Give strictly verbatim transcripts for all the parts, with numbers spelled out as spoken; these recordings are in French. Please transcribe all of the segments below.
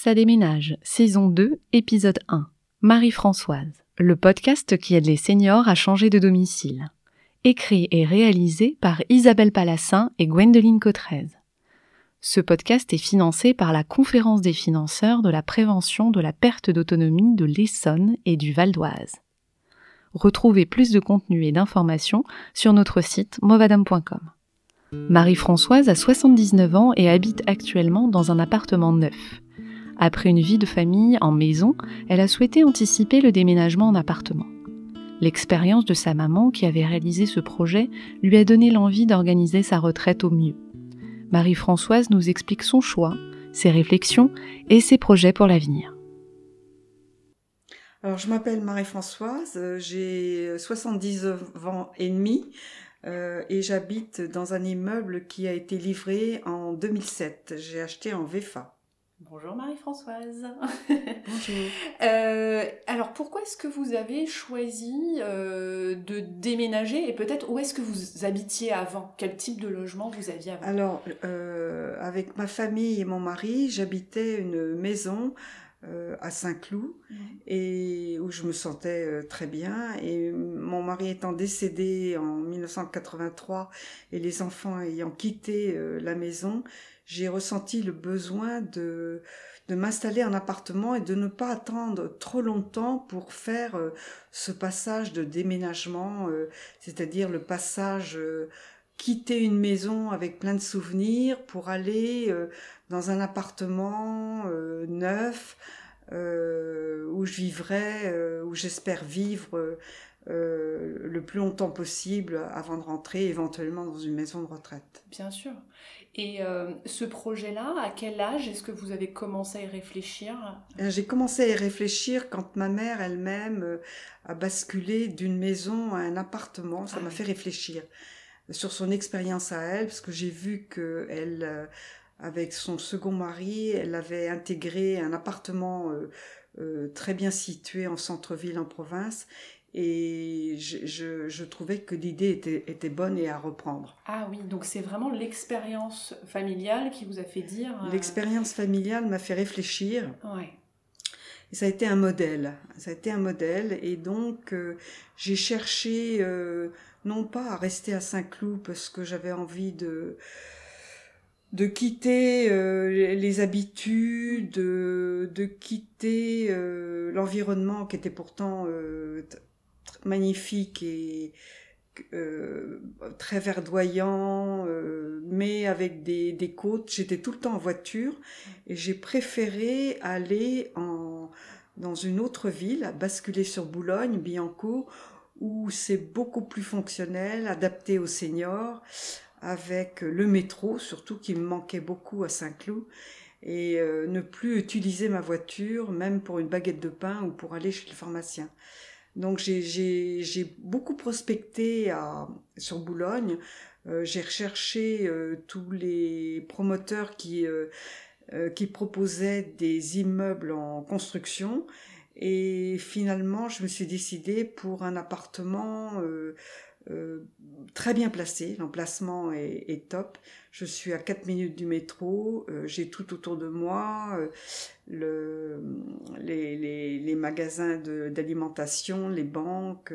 Ça déménage, saison deux, épisode un. Marie-Françoise, le podcast qui aide les seniors à changer de domicile. Écrit et réalisé par Isabelle Palassin et Gwendoline Cottrez. Ce podcast est financé par la Conférence des financeurs de la prévention de la perte d'autonomie de l'Essonne et du Val d'Oise. Retrouvez plus de contenu et d'informations sur notre site movadam point com. Marie-Françoise a soixante-dix-neuf ans et habite actuellement dans un appartement neuf. Après une vie de famille en maison, elle a souhaité anticiper le déménagement en appartement. L'expérience de sa maman qui avait réalisé ce projet lui a donné l'envie d'organiser sa retraite au mieux. Marie-Françoise nous explique son choix, ses réflexions et ses projets pour l'avenir. Alors, je m'appelle Marie-Françoise, j'ai soixante-dix-neuf ans et demi euh, et j'habite dans un immeuble qui a été livré en deux mille sept. J'ai acheté en V F A. Bonjour Marie-Françoise. Bonjour. Euh, alors pourquoi est-ce que vous avez choisi euh, de déménager et peut-être où est-ce que vous habitiez avant? Quel type de logement vous aviez avant? Alors, euh, avec ma famille et mon mari, j'habitais une maison euh, à Saint-Cloud mmh. et où je me sentais euh, très bien. Et mon mari étant décédé en dix-neuf cent quatre-vingt-trois et les enfants ayant quitté euh, la maison, j'ai ressenti le besoin de, de m'installer en appartement et de ne pas attendre trop longtemps pour faire euh, ce passage de déménagement, euh, c'est-à-dire le passage, euh, quitter une maison avec plein de souvenirs pour aller euh, dans un appartement euh, neuf euh, où je vivrai, euh, où j'espère vivre euh, euh, le plus longtemps possible avant de rentrer éventuellement dans une maison de retraite. Bien sûr. Et euh, ce projet-là, à quel âge est-ce que vous avez commencé à y réfléchir? J'ai commencé à y réfléchir quand ma mère elle-même euh, a basculé d'une maison à un appartement. Ça ah, m'a oui. fait réfléchir sur son expérience à elle, parce que j'ai vu qu'elle, euh, avec son second mari, elle avait intégré un appartement euh, euh, très bien situé en centre-ville, en province. Et je, je, je trouvais que l'idée était, était bonne et à reprendre. Ah oui, donc c'est vraiment l'expérience familiale qui vous a fait dire... Euh... L'expérience familiale m'a fait réfléchir. Ouais. Et ça a été un modèle. Ça a été un modèle. Et donc, euh, j'ai cherché, euh, non pas à rester à Saint-Cloud parce que j'avais envie de... de quitter euh, les habitudes, de, de quitter euh, l'environnement qui était pourtant euh, t- magnifique et euh, très verdoyant, euh, mais avec des, des côtes. J'étais tout le temps en voiture et j'ai préféré aller en, dans une autre ville, basculer sur Boulogne, Billancourt, où c'est beaucoup plus fonctionnel, adapté aux seniors, avec le métro, surtout qui me manquait beaucoup à Saint-Cloud, et euh, ne plus utiliser ma voiture, même pour une baguette de pain ou pour aller chez le pharmacien. Donc j'ai, j'ai, j'ai beaucoup prospecté à, sur Boulogne, euh, j'ai recherché euh, tous les promoteurs qui, euh, euh, qui proposaient des immeubles en construction, et finalement je me suis décidée pour un appartement euh, Euh, très bien placé, l'emplacement est, est top. Je suis à quatre minutes du métro, euh, j'ai tout autour de moi, euh, le, les, les, les magasins de, d'alimentation, les banques,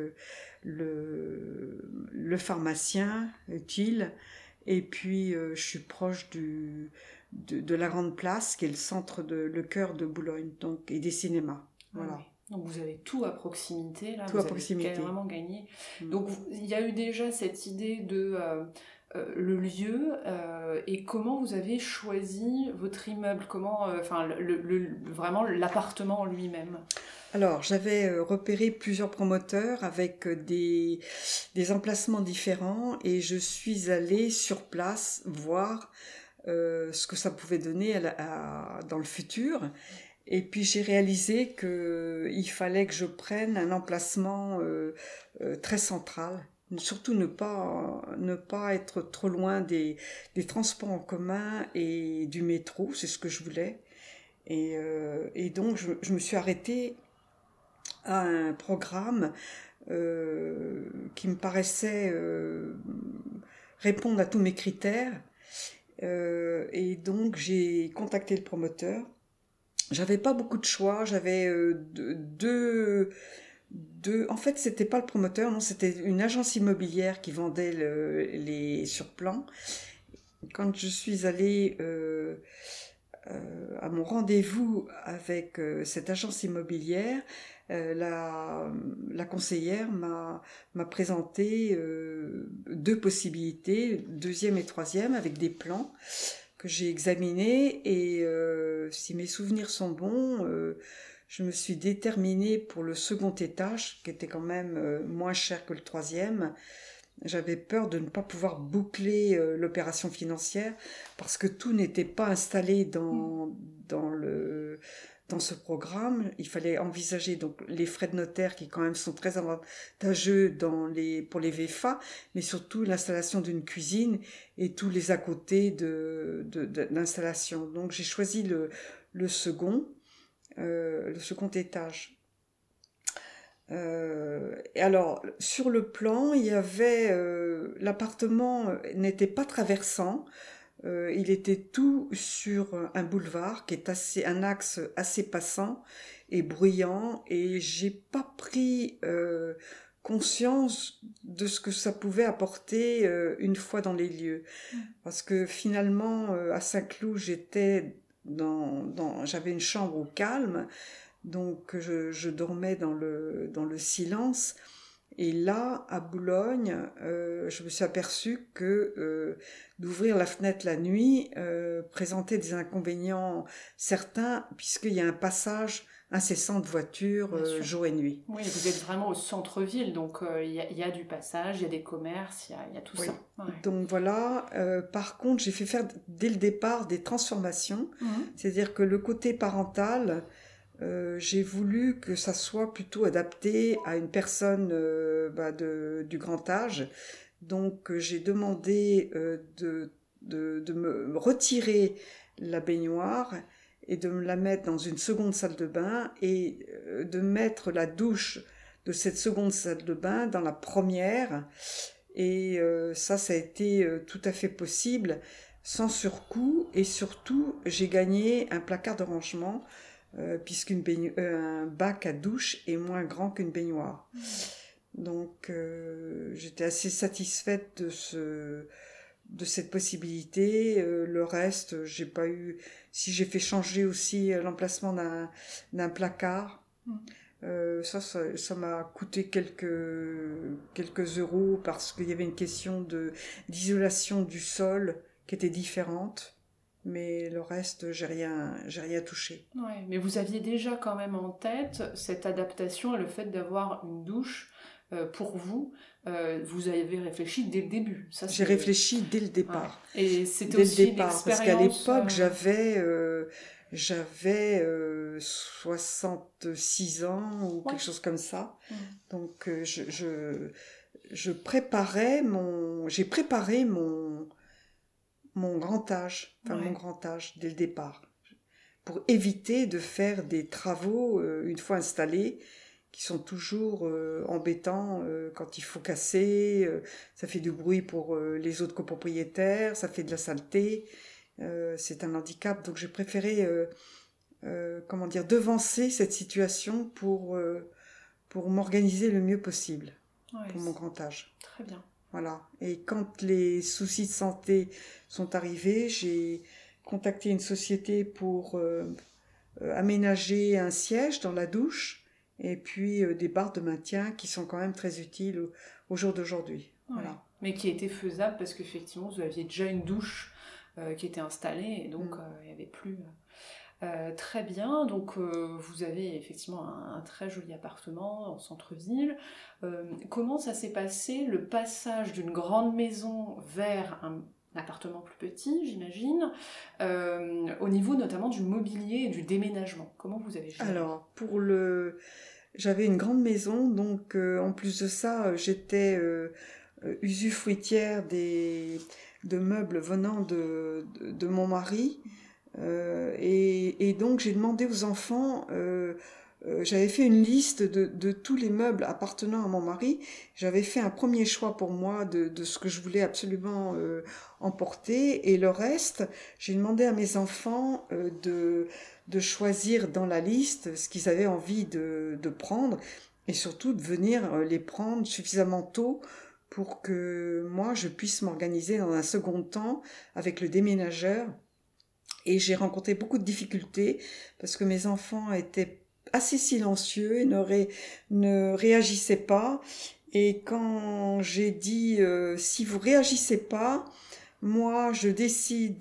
le, le pharmacien utile, et puis euh, je suis proche du, de, de la Grande Place, qui est le centre, de, le cœur de Boulogne, donc, et des cinémas. Voilà. Ah oui. Donc vous avez tout à proximité, là, tout vous à proximité. avez vraiment gagné. Mmh. Donc il y a eu déjà cette idée de euh, euh, le lieu euh, et comment vous avez choisi votre immeuble, comment, enfin euh, le, le, le, vraiment l'appartement en lui-même. Alors, j'avais repéré plusieurs promoteurs avec des, des emplacements différents et je suis allée sur place voir euh, ce que ça pouvait donner à la, à, dans le futur. Et puis j'ai réalisé qu'il fallait que je prenne un emplacement euh, euh, très central. Surtout ne pas, ne pas être trop loin des, des transports en commun et du métro, c'est ce que je voulais. Et, euh, et donc je, je me suis arrêtée à un programme euh, qui me paraissait euh, répondre à tous mes critères. Euh, et donc j'ai contacté le promoteur. j'avais pas beaucoup de choix. J'avais euh, deux, deux... En fait, c'était pas le promoteur, non, c'était une agence immobilière qui vendait le, les surplans. Quand je suis allée euh, euh, à mon rendez-vous avec euh, cette agence immobilière, euh, la, la conseillère m'a, m'a présenté euh, deux possibilités, deuxième et troisième, avec des plans que j'ai examinés. Et euh, si mes souvenirs sont bons, euh, je me suis déterminée pour le second étage, qui était quand même euh, moins cher que le troisième. J'avais peur de ne pas pouvoir boucler euh, l'opération financière parce que tout n'était pas installé dans, dans, le, dans ce programme. Il fallait envisager donc les frais de notaire qui quand même sont très avantageux dans les, pour les V F A, mais surtout l'installation d'une cuisine et tous les à côté de, de, de, d'installation. Donc j'ai choisi le, le second, euh, le second étage. Euh, et alors, sur le plan, il y avait euh, l'appartement n'était pas traversant, euh, il était tout sur un boulevard qui est assez un axe assez passant et bruyant, et j'ai pas pris euh, conscience de ce que ça pouvait apporter euh, une fois dans les lieux, parce que finalement euh, à Saint-Cloud j'étais dans, dans j'avais une chambre au calme. Donc je, je dormais dans le, dans le silence. Et là, à Boulogne, euh, je me suis aperçue que euh, d'ouvrir la fenêtre la nuit euh, présentait des inconvénients certains, puisqu'il y a un passage incessant de voitures euh, jour et nuit. Oui, vous êtes vraiment au centre-ville, donc il euh, y, y a du passage, il y a des commerces, il y, y a tout oui. ça. Ouais. Donc voilà, euh, par contre, j'ai fait faire dès le départ des transformations, mmh. C'est-à-dire que le côté parental... Euh, j'ai voulu que ça soit plutôt adapté à une personne euh, bah, de, du grand âge. Donc euh, j'ai demandé euh, de, de, de me retirer la baignoire et de me la mettre dans une seconde salle de bain et euh, de mettre la douche de cette seconde salle de bain dans la première. Et euh, ça, ça a été euh, tout à fait possible, sans surcoût. Et surtout, j'ai gagné un placard de rangement Euh, puisqu'un baigno- euh, bac à douche est moins grand qu'une baignoire. Mmh. Donc euh, j'étais assez satisfaite de, ce, de cette possibilité. Euh, le reste, j'ai pas eu... Si j'ai fait changer aussi l'emplacement d'un, d'un placard, mmh. euh, ça, ça, ça m'a coûté quelques, quelques euros parce qu'il y avait une question de, d'isolation du sol qui était différente. Mais le reste, j'ai rien, j'ai rien touché. Ouais, mais vous aviez déjà quand même en tête cette adaptation et le fait d'avoir une douche euh, pour vous. Euh, vous avez réfléchi dès le début. Ça, j'ai réfléchi dès le départ. Ouais. Et c'était dès aussi le départ, parce qu'à l'époque, euh... j'avais, euh, j'avais euh, soixante-six ans ou ouais. quelque chose comme ça. Mmh. Donc, euh, je, je, je préparais mon, j'ai préparé mon mon grand âge, enfin ouais. mon grand âge dès le départ, pour éviter de faire des travaux euh, une fois installés qui sont toujours euh, embêtants euh, quand il faut casser, euh, ça fait du bruit pour euh, les autres copropriétaires, ça fait de la saleté, euh, c'est un handicap. Donc j'ai préféré euh, euh, comment dire devancer cette situation pour euh, pour m'organiser le mieux possible ouais, pour mon grand âge. Très bien. Voilà. Et quand les soucis de santé sont arrivés, j'ai contacté une société pour euh, euh, aménager un siège dans la douche et puis euh, des barres de maintien qui sont quand même très utiles au, au jour d'aujourd'hui. Ouais. Voilà. Mais qui étaient faisables parce qu'effectivement, vous aviez déjà une douche euh, qui était installée et donc il mmh. n'y euh, avait plus... Euh, très bien, donc euh, vous avez effectivement un, un très joli appartement en centre-ville. Euh, comment ça s'est passé, le passage d'une grande maison vers un, un appartement plus petit, j'imagine, euh, au niveau notamment du mobilier et du déménagement? Comment vous avez géré? Alors, pour le... J'avais une grande maison, donc euh, en plus de ça, j'étais euh, usufruitière des... de meubles venant de, de, de mon mari. Euh, et, et donc j'ai demandé aux enfants euh, euh, j'avais fait une liste de, de tous les meubles appartenant à mon mari. J'avais fait un premier choix pour moi de, de ce que je voulais absolument euh, emporter. Et le reste, j'ai demandé à mes enfants euh, de, de choisir dans la liste ce qu'ils avaient envie de, de prendre. Et surtout de venir euh, les prendre suffisamment tôt pour que moi, je puisse m'organiser dans un second temps avec le déménageur. Et j'ai rencontré beaucoup de difficultés parce que mes enfants étaient assez silencieux et ne, ré, ne réagissaient pas. Et quand j'ai dit euh, si vous réagissez pas, moi je décide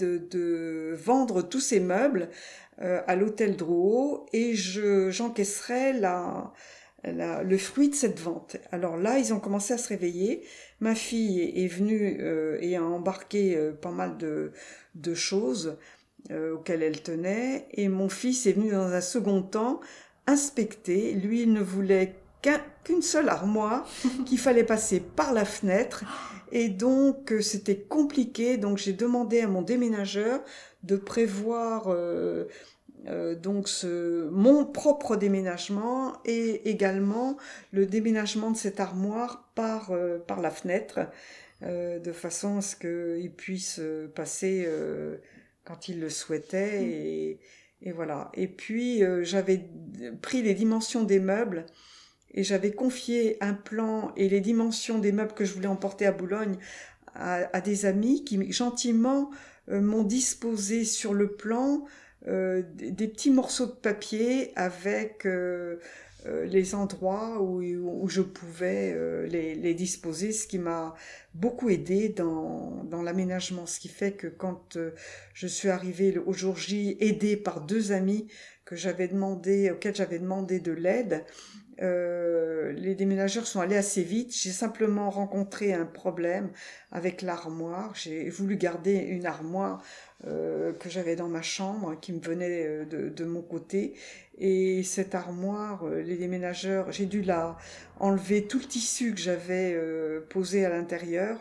de vendre tous ces meubles euh, à l'hôtel Drouot et je, j'encaisserai la, la, le fruit de cette vente. Alors là, ils ont commencé à se réveiller. Ma fille est venue euh, et a embarqué euh, pas mal de, de choses euh, auxquelles elle tenait. Et mon fils est venu dans un second temps inspecter. Lui, il ne voulait qu'un, qu'une seule armoire, qu'il fallait passer par la fenêtre. Et donc, euh, c'était compliqué. Donc, j'ai demandé à mon déménageur de prévoir euh, euh, donc ce, mon propre déménagement et également le déménagement de cette armoire par, euh, par la fenêtre, euh, de façon à ce qu'il puisse passer euh, quand il le souhaitait. Et, et voilà. Et puis, euh, j'avais pris les dimensions des meubles et j'avais confié un plan et les dimensions des meubles que je voulais emporter à Boulogne à, à des amis qui gentiment euh, m'ont disposé sur le plan euh, des, des petits morceaux de papier avec euh, euh, les endroits où, où je pouvais euh, les, les disposer, ce qui m'a beaucoup aidé dans, dans l'aménagement. Ce qui fait que quand euh, je suis arrivée au jour J, aidée par deux amis que j'avais demandé, auxquels j'avais demandé de l'aide, Euh, les déménageurs sont allés assez vite. J'ai simplement rencontré un problème avec l'armoire. J'ai voulu garder une armoire euh, que j'avais dans ma chambre, qui me venait de, de mon côté. Et cette armoire, les déménageurs, j'ai dû la enlever tout le tissu que j'avais euh, posé à l'intérieur,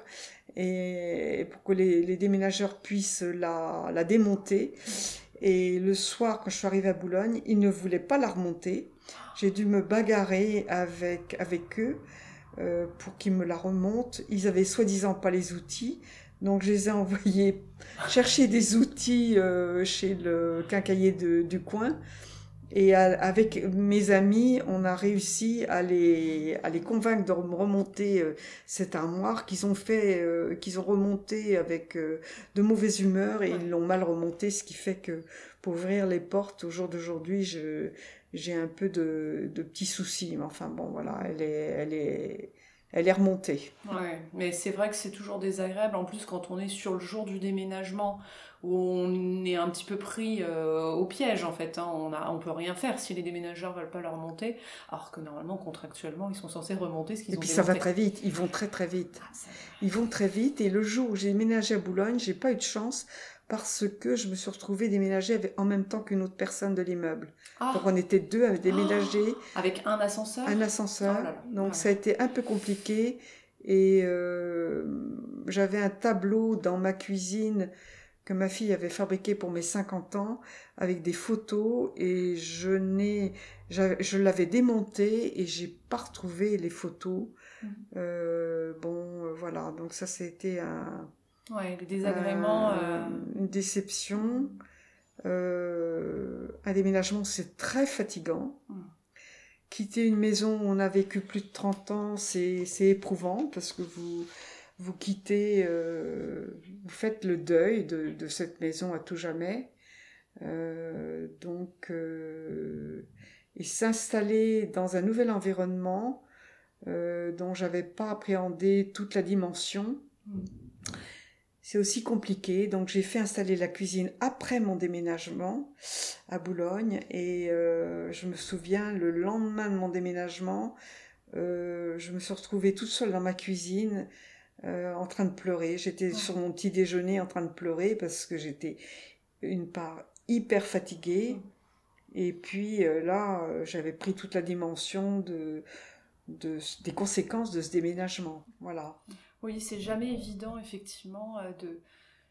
et pour que les, les déménageurs puissent la, la démonter. Et le soir, quand je suis arrivée à Boulogne, ils ne voulaient pas la remonter. J'ai dû me bagarrer avec, avec eux euh, pour qu'ils me la remontent. Ils avaient soi-disant pas les outils, donc je les ai envoyés chercher des outils euh, chez le quincaillier de, du coin. Et à, avec mes amis, on a réussi à les, à les convaincre de remonter euh, cette armoire qu'ils ont fait, euh, qu'ils ont remonté avec euh, de mauvaise humeur, et ils l'ont mal remontée, ce qui fait que pour ouvrir les portes au jour d'aujourd'hui, je, j'ai un peu de, de petits soucis. Mais enfin bon, voilà, elle est, elle est, elle est remontée. Ouais, mais c'est vrai que c'est toujours désagréable. En plus, quand on est sur le jour du déménagement, où on est un petit peu pris euh, au piège, en fait. Hein. On a, on peut rien faire si les déménageurs veulent pas le remonter, alors que normalement, contractuellement, ils sont censés remonter ce qu'ils et ont puis démonté. Ça va très vite, ils vont très très vite. Ah, ils vont très vite, et le jour où j'ai déménagé à Boulogne, j'ai pas eu de chance, parce que je me suis retrouvée déménagée avec, en même temps qu'une autre personne de l'immeuble. Ah. Donc on était deux à déménager. Oh, avec un ascenseur Un ascenseur. Oh là là. Donc ah ça a été un peu compliqué. Et euh, j'avais un tableau dans ma cuisine que ma fille avait fabriqué pour mes cinquante ans, avec des photos, et je n'ai, je l'avais démonté et j'ai pas retrouvé les photos. Mmh. Euh, bon, voilà. Donc ça, c'était un... Ouais, les désagréments. Un, euh... Une déception. Euh, un déménagement, c'est très fatigant. Mmh. Quitter une maison où on a vécu plus de trente ans, c'est, c'est éprouvant, parce que vous, vous quittez, euh, vous faites le deuil de, de cette maison à tout jamais. Euh, donc, euh, et s'installer dans un nouvel environnement euh, dont j'avais pas appréhendé toute la dimension, mmh. c'est aussi compliqué. Donc j'ai fait installer la cuisine après mon déménagement à Boulogne, et euh, je me souviens, le lendemain de mon déménagement, euh, je me suis retrouvée toute seule dans ma cuisine euh, en train de pleurer. J'étais ouais. sur mon petit déjeuner en train de pleurer parce que j'étais une part hyper fatiguée, et puis euh, là euh, j'avais pris toute la dimension de, de, des conséquences de ce déménagement. Voilà. Oui, c'est jamais évident, effectivement, de,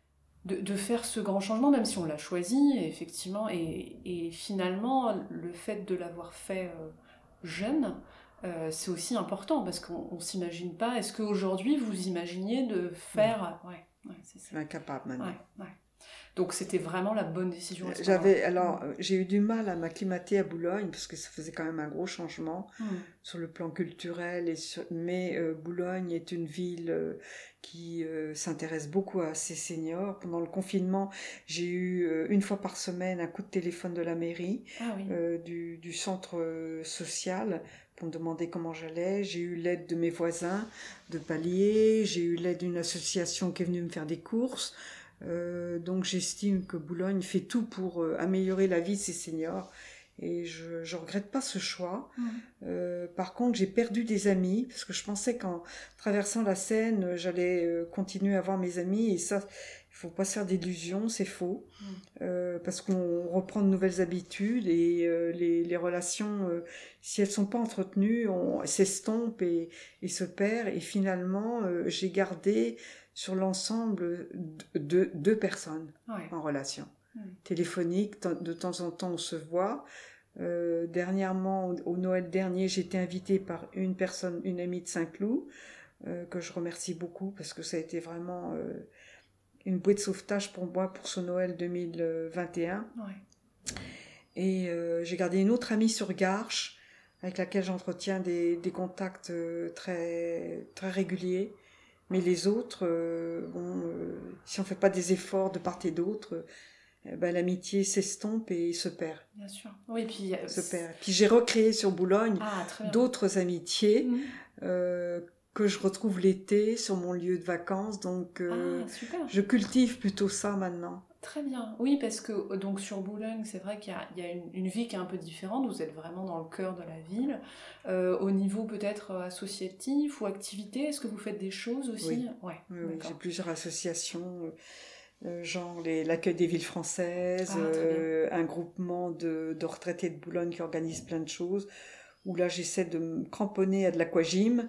de, de faire ce grand changement, même si on l'a choisi, effectivement, et, et finalement, le fait de l'avoir fait euh, jeune, euh, c'est aussi important, parce qu'on ne s'imagine pas, est-ce qu'aujourd'hui, vous imaginiez de faire... Oui. Ouais, ouais, c'est ça. Je suis incapable maintenant. Ouais, ouais. Donc c'était vraiment la bonne décision à ce J'avais, moment-là. alors, j'ai eu du mal à m'acclimater à Boulogne, parce que ça faisait quand même un gros changement Mmh. sur le plan culturel, et sur, mais euh, Boulogne est une ville euh, qui euh, s'intéresse beaucoup à ses seniors. Pendant le confinement, j'ai eu euh, une fois par semaine un coup de téléphone de la mairie, Ah oui. euh, du, du centre euh, social, pour me demander comment j'allais. J'ai eu l'aide de mes voisins de palier, j'ai eu l'aide d'une association qui est venue me faire des courses. Euh, donc j'estime que Boulogne fait tout pour euh, améliorer la vie de ses seniors, et je ne regrette pas ce choix. Mmh. Euh, par contre, j'ai perdu des amis, parce que je pensais qu'en traversant la Seine, j'allais euh, continuer à voir mes amis, et ça, il faut pas se faire d'illusions, c'est faux. Mmh. Euh, parce qu'on reprend de nouvelles habitudes, et euh, les, les relations, euh, si elles sont pas entretenues, on s'estompent et, et se perdent, et finalement, euh, j'ai gardé sur l'ensemble deux, deux personnes Ouais. en relation. Mmh. Téléphonique, de temps en temps on se voit. Euh, dernièrement, au Noël dernier, j'ai été invitée par une personne, une amie de Saint-Cloud, euh, que je remercie beaucoup, parce que ça a été vraiment euh, une bouée de sauvetage pour moi pour ce Noël deux mille vingt et un. Ouais. Et euh, j'ai gardé une autre amie sur Garches, avec laquelle j'entretiens des, des contacts euh, très, très réguliers. Mais les autres, euh, bon, euh, si on ne fait pas des efforts de part et d'autre, euh, ben, l'amitié s'estompe et se perd. Bien sûr. Oui, puis... Se perd. Puis j'ai recréé sur Boulogne ah, très bien. d'autres amitiés Mmh. euh, que je retrouve l'été sur mon lieu de vacances. Donc euh, Ah, super. je cultive plutôt ça maintenant. Très bien. Oui, parce que donc sur Boulogne, c'est vrai qu'il y a, il y a une, une vie qui est un peu différente. Vous êtes vraiment dans le cœur de la ville. Euh, au niveau peut-être associatif ou activité, est-ce que vous faites des choses aussi? Oui. Ouais, Oui, oui, j'ai plusieurs associations, euh, genre les, l'accueil des villes françaises, Ah, euh, un groupement de, de retraités de Boulogne qui organise plein de choses, où là j'essaie de me cramponner à de l'aquagym.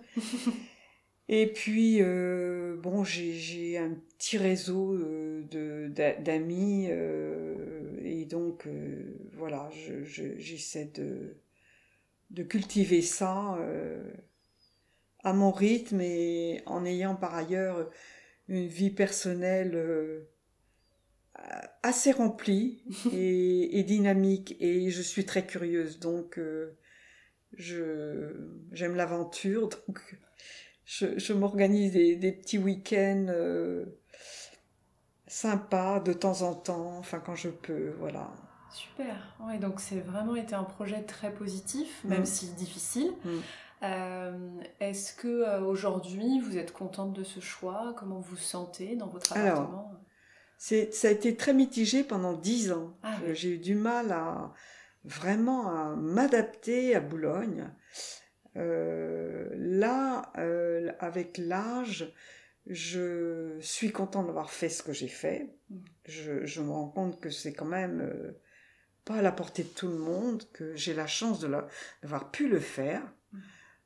Et puis, euh, bon, j'ai, j'ai un petit réseau euh, de, d'a- d'amis, euh, et donc, euh, voilà, je, je- j'essaie de, de cultiver ça euh, à mon rythme, et en ayant par ailleurs une vie personnelle euh, assez remplie et, et dynamique, et je suis très curieuse, donc euh, je, j'aime l'aventure, donc... Je, je m'organise des, des petits week-ends euh, sympas de temps en temps, enfin quand je peux, voilà. Super. Ouais, donc c'est vraiment été un projet très positif, même Mm. si difficile. Mm. Euh, est-ce que euh, aujourd'hui vous êtes contente de ce choix? Comment vous vous sentez dans votre Alors, appartement? c'est, ça a été très mitigé pendant dix ans. Ah Je- oui. J'ai eu du mal à vraiment à m'adapter à Boulogne. Euh, là, euh, avec l'âge, je suis contente d'avoir fait ce que j'ai fait. Mm. Je, je me rends compte que c'est quand même euh, pas à la portée de tout le monde, que j'ai la chance de la, d'avoir pu le faire. Mm.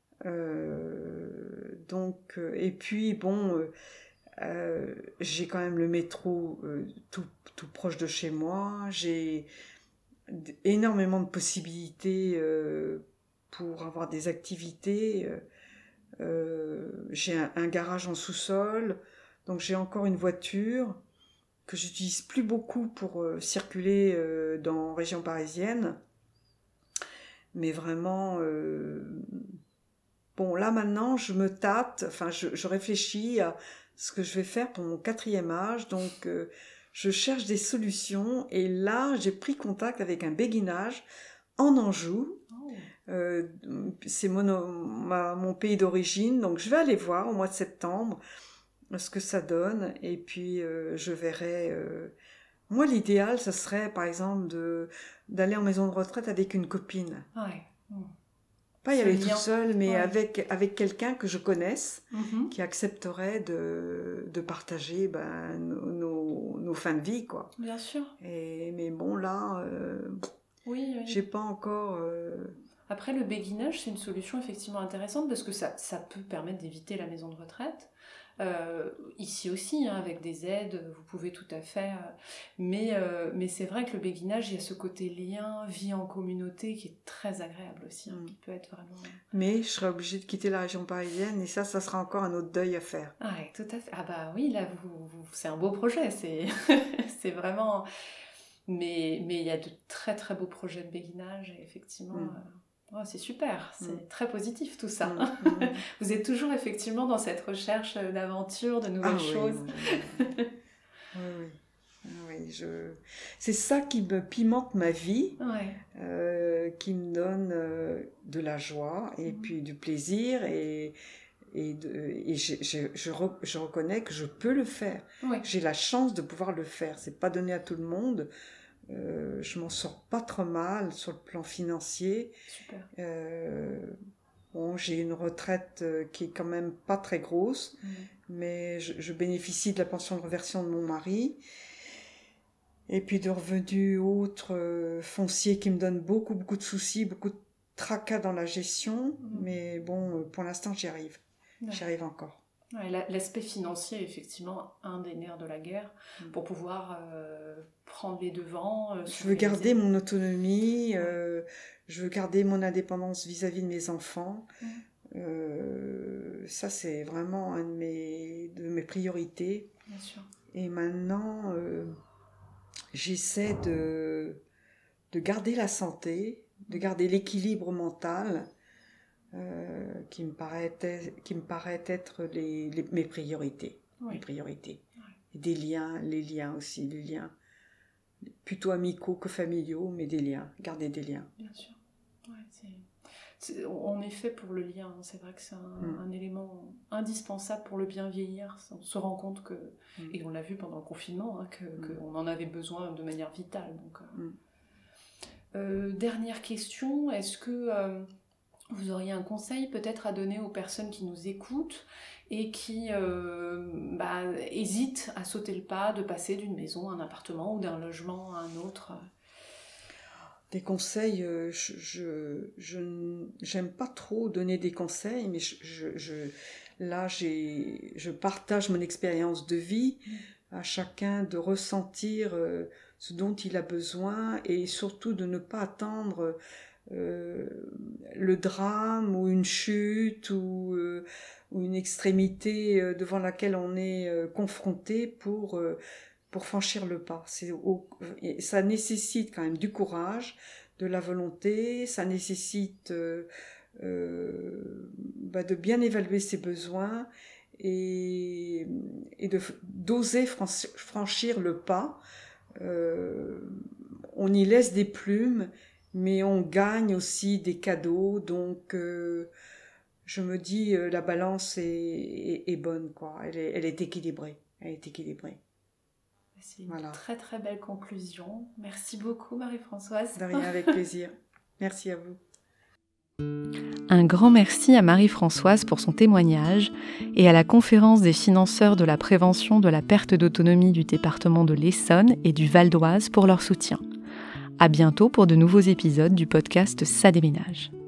Euh, donc, euh, et puis bon, euh, euh, j'ai quand même le métro euh, tout, tout proche de chez moi. J'ai d- énormément de possibilités euh, pour avoir des activités. Euh, euh, j'ai un, un garage en sous-sol, donc j'ai encore une voiture que j'utilise plus beaucoup pour euh, circuler euh, dans région parisienne. Mais vraiment, euh, bon, là maintenant, je me tâte, enfin, je, je réfléchis à ce que je vais faire pour mon quatrième âge, donc euh, je cherche des solutions, et là, j'ai pris contact avec un béguinage en Anjou. Oh. Euh, c'est mon, ma, mon pays d'origine, donc je vais aller voir au mois de septembre ce que ça donne, et puis euh, je verrai. Euh, moi, l'idéal, ce serait, par exemple, de, d'aller en maison de retraite avec une copine. Ouais. Mm. Pas y Ce aller lien. toute seule, mais Ouais. avec, avec quelqu'un que je connaisse, Mhm. qui accepterait de, de partager ben, nos, nos, nos fins de vie, quoi. Bien sûr. Et, mais bon, là, euh, Oui, oui. j'ai pas encore... euh, Après, le béguinage, c'est une solution effectivement intéressante parce que ça, ça peut permettre d'éviter la maison de retraite. Euh, ici aussi, hein, avec des aides, vous pouvez tout à fait. Euh, mais, euh, mais c'est vrai que le béguinage, il y a ce côté lien, vie en communauté qui est très agréable aussi, hein, mmh. qui peut être vraiment... Mais je serais obligée de quitter la région parisienne et ça, ça sera encore un autre deuil à faire. Ah, oui, tout à fait. Ah bah oui, là, vous, vous, c'est un beau projet. C'est, c'est vraiment... Mais, mais il y a de très très beaux projets de béguinage et effectivement... Mmh. Euh... Oh, c'est super, c'est mmh. très positif tout ça. Mmh. Vous êtes toujours effectivement dans cette recherche d'aventure, de nouvelles ah, choses. Oui, oui, oui. oui, oui je... C'est ça qui me pimente ma vie, ouais. euh, qui me donne euh, de la joie et mmh. puis du plaisir. Et, et, de, et je, je, je, re, je reconnais que je peux le faire. Ouais. J'ai la chance de pouvoir le faire. C'est pas donné à tout le monde. Euh, je m'en sors pas trop mal sur le plan financier. Super. Euh, bon, j'ai une retraite euh, qui est quand même pas très grosse, mmh. mais je, je bénéficie de la pension de réversion de mon mari et puis de revenus autres euh, fonciers qui me donnent beaucoup beaucoup de soucis, beaucoup de tracas dans la gestion, mmh. mais bon, pour l'instant j'y arrive, ouais. j'y arrive encore. Ouais, l'aspect financier est effectivement un des nerfs de la guerre pour pouvoir euh, prendre les devants. Euh, je veux garder mon autonomie, euh, je veux garder mon indépendance vis-à-vis de mes enfants. Mmh. Euh, ça, c'est vraiment un de mes, de mes priorités. Bien sûr. Et maintenant, euh, j'essaie de, de garder la santé, de garder l'équilibre mental. Euh, qui me paraît être, qui me paraît être les, les, mes priorités, oui. mes priorités. Oui. Et des liens, les liens aussi, les liens plutôt amicaux que familiaux, mais des liens, garder des liens. Bien sûr. Ouais, c'est, c'est, on est fait pour le lien, c'est vrai que c'est un, mm. un élément indispensable pour le bien vieillir. On se rend compte que, mm. et on l'a vu pendant le confinement, hein, que, mm. qu'on en avait besoin de manière vitale. Donc, euh. Mm. Euh, dernière question, est-ce que euh, vous auriez un conseil peut-être à donner aux personnes qui nous écoutent et qui euh, bah, hésitent à sauter le pas de passer d'une maison à un appartement ou d'un logement à un autre? Des conseils, euh, je, je, je j'aime pas trop donner des conseils, mais je, je, je, là j'ai, je partage mon expérience de vie, à chacun de ressentir euh, ce dont il a besoin et surtout de ne pas attendre Euh, le drame ou une chute ou, euh, ou une extrémité euh, devant laquelle on est euh, confronté pour, euh, pour franchir le pas. C'est au, ça nécessite quand même du courage, de la volonté, ça nécessite euh, euh, bah de bien évaluer ses besoins et, et de, d'oser franchir le pas. Euh, on y laisse des plumes, mais on gagne aussi des cadeaux, donc euh, je me dis euh, la balance est, est, est bonne, quoi. Elle est, elle est équilibrée, elle est équilibrée. C'est une voilà. très très belle conclusion. Merci beaucoup Marie-Françoise. De rien, avec plaisir. Merci à vous. Un grand merci à Marie-Françoise pour son témoignage et à la conférence des financeurs de la prévention de la perte d'autonomie du département de l'Essonne et du Val d'Oise pour leur soutien. À bientôt pour de nouveaux épisodes du podcast Ça déménage.